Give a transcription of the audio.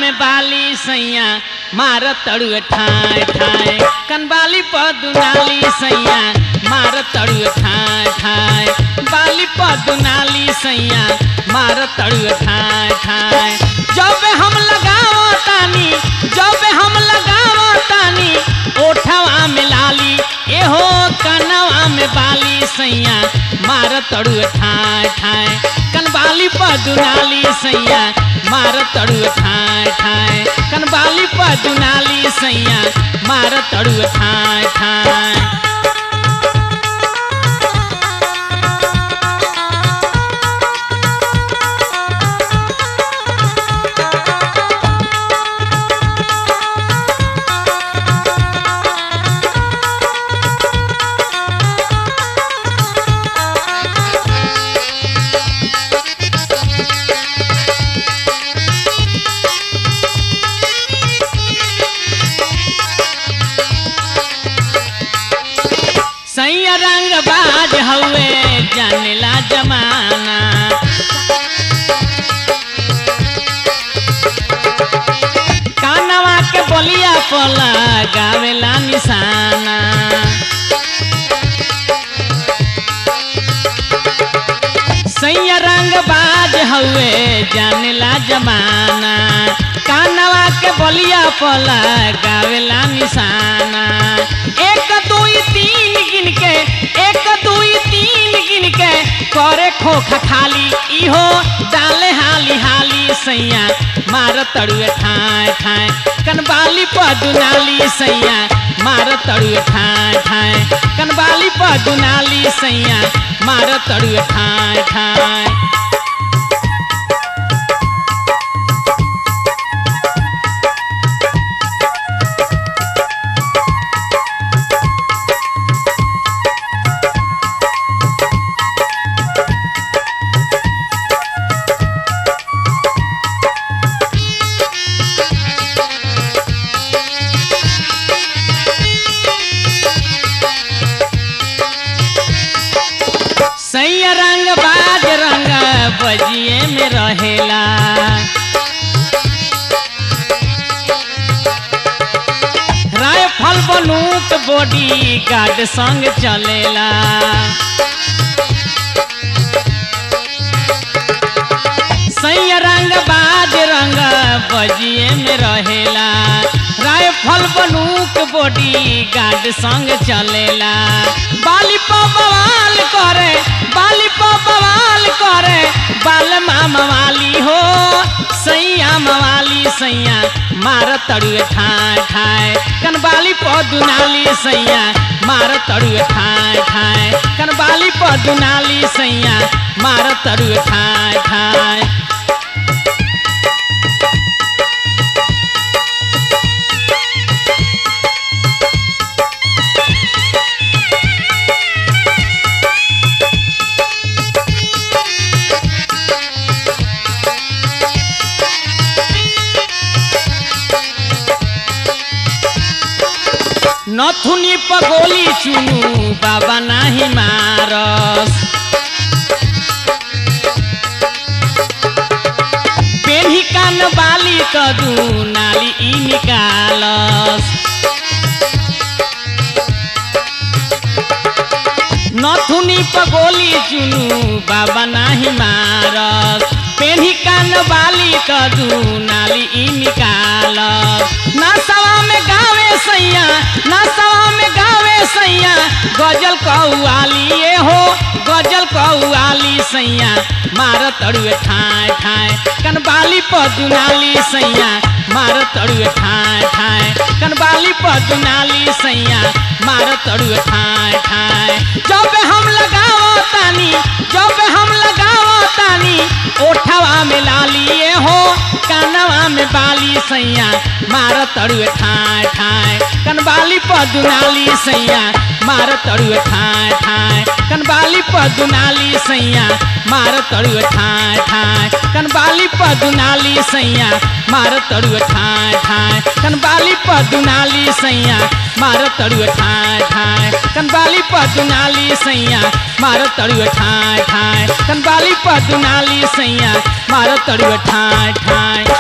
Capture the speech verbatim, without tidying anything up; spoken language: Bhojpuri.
में बाली सैया मार तड़ुए ठाए ठाए कनबाली पदुनाली सैया मार तड़ुए ठाए ठाए बाली पदुनाली सैया मार तड़ुए ठाए ठाए जब हम लगाओ तानी जब हम लगाओ तानी ओठवा में लाली एहो कनवा में बाली सैया मार तड़ुए ठाए ठाए कनबाली पदुनाली सैया मार तड़ुए ठाए ठाए कनबाली पदुनाली सैया मार तड़ुए ठाए ठाए सैया रंग बाज हवे जानेला जमाना कानवा के बोलिया पोला गावेला निशाना सैया रंग बाज हवे जानेला जमाना कानवा के बोलिया पोला गावेला निशाना एक दुई तीन गिन के एक दुई तीन गिन के करे खोखा खाली इहो डाले हाली हाली सैया मार तड़ुए ठाए ठाए कनबाली पदुनाली सैया मार तड़ुए ठाए ठाए कनबाली पदुनाली सैया मार तड़ुए ठाए ठाए सैया रंग बाज रंग बजिए में रहेला राइफल बंदूक बॉडी गार्ड संग चलेला सैया रंग बाज रंग बजिए में रहेला राइफल बंदूक बॉडी गार्ड संग चलेला बाली पर बवाल करे बाली पर बवाल करे बाल मामा वाली हो सैया मवाली सैया मार तड़ुए ठाए ठाए कनबाली पदुनाली सैया मार तड़ुए ठाए ठाए कनबाली पदुनाली सैया मार तड़ुए ठाए ठाए नथुनी पगोली चुनु बाबा नाही मारस पेन्ही कान बाली कदू नाली ई निकालस नथुनी पगोली चुनु बाबा नाही मारस पेन्ही कान बाली कदू नाली ई निकालस नसवा में गावे सैया नसवा में गावे सैया गजल कौआली ये हो गजल कौआली सैया मार तड़ुए ठाए ठाए कनबाली पदुनाली सैया मार तड़ुए ठाए ठाए कनबाली पदुनाली सैया मार तड़ुए ठाए ठाए जब हम लगाओ तानी जब हम लगाओ तानी ओठवा में लाली ये हो कानवा में बाली सैया मार तड़ुए ठाए ठाए कनबाली पदुनाली सैया मार तड़ुए ठाए ठाए कनबाली पदुनाली सैया मार तड़ुए ठाए ठाए कनबाली पदुनाली सैया मार तड़ुए ठाए ठाए कनबाली पदुनाली सैया मार तड़ुए ठाए ठाए कनबाली पदुनाली सैया मार तड़ुए ठाए ठाए कनबाली पदुनाली सैया मार तड़ुए ठाए ठाए